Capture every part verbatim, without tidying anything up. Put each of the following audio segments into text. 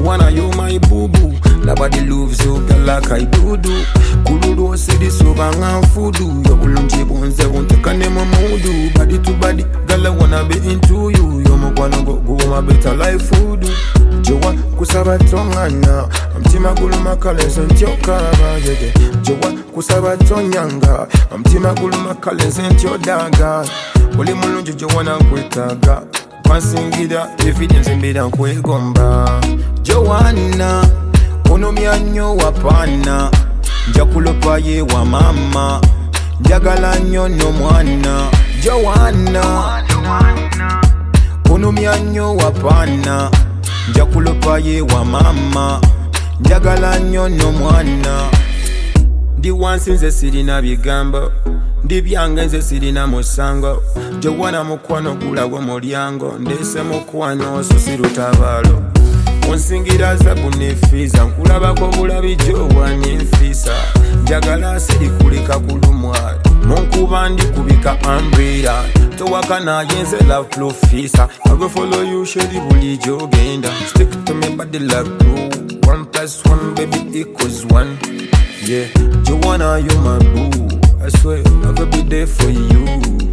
Joanna, you my boo boo. Nobody loves you, girl, like I do do. Kuluru city so bang and fudu. Yo ulunchi bonze won't take a name modu. Body to body, girl, I wanna be into you. Yo mo wanna go go my better life food. Joa kusaba tongana, amtima guluma kalenze ntyo kaba yege. Joa kusaba tonyanga, amtima guluma kalenze ntyo daga. Oli mulungi Joanna kwetaga, pansingira evidence mbira kwegomba. Joanna ono myanyo wapana, njakulopa ye wa mama, njagala nnyo no mwana. Joanna ono myanyo wapana, njakulopa ye wa mama, njagala nnyo no mwana. Ndi wansi nze sirina bigambo, ndi byange nze sirina musango. Joanna mukwano gulawo mulyango, ndese mukwano so sirutabalo. Onsingira zabu nefiza, nkulabako bulabi Joanna enfisa. Njagala siri kuleka kulumwa, munkuba ndi kubika umbrella. Towaka naye nze love professor. I go follow you shady buli jogenda. Stick to me body like glue. One plus one baby equals one. Yeah, Joanna you my boo. I swear I could be there for you.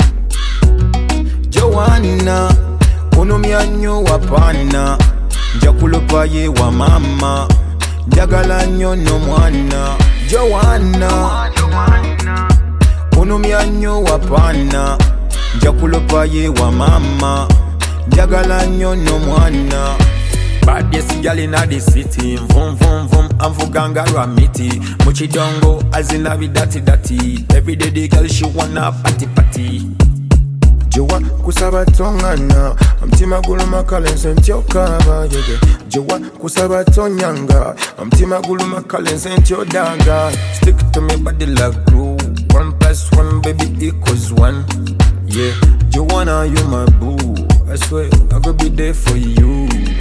Joanna ono myanyo wapana, njakulopa ye wa mama, njagala nnyo no mwana. Joanna ono myanyo wapana, njakulopa ye wa mama, njagala nnyo no mwana. Baddest girl inna the city, vum vum vum, amvuganga ramiti. Muchidongo azina bi dati dati. Every day the girl she wanna party party. Joa kusaba tongana, amtima guluma kalenze ntyo kaba yege. Joa kusaba tonyanga, amtima guluma kalenze ntyo daga. Stick to me body like glue. One plus one baby equals one. Yeah, Joanna you my boo. I swear I could be there for you.